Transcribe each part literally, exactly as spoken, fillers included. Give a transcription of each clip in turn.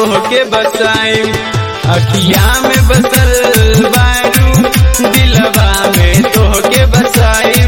तोहके बसाई, अखिया में बसल बारू दिलवा में तोहके बसाई।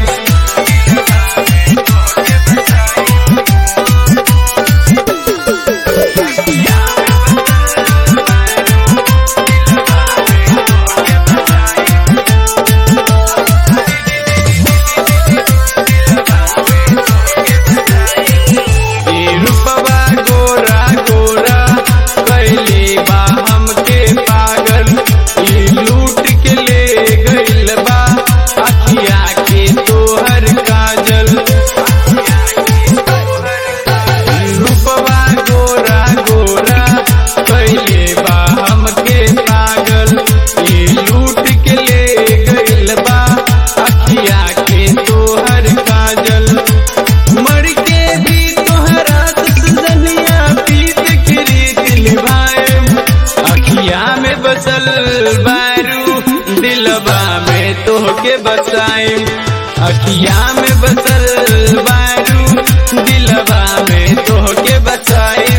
बारू दिलवा में तोहके बसाई, अखिया में बसल बारू दिलवा में तोहके बसाई।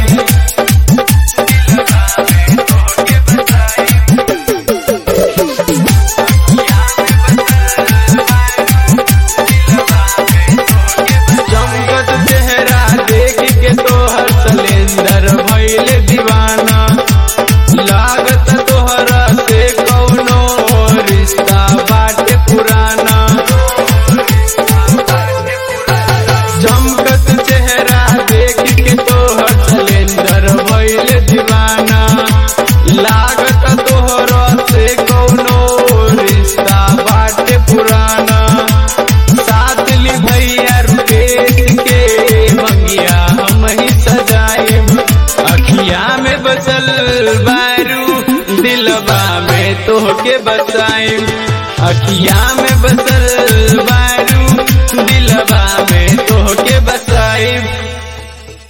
चमकत चेहरा देख के तोहर सलेंदर भइल दीवाना, लागत तोहरा से कौनो रिश्ता बाटे पुराना। चमकत चेहरा देख के तोहर सलेंदर भइल दीवाना, लागत तोहरा से कौनो रिश्ता बाटे पुराना। साथ ली भैया रुपेश के मंगिया हम ही सजाएब, अखिया में बसल बारू दिलवा में तोहके बसाई, अखिया में बसल बारू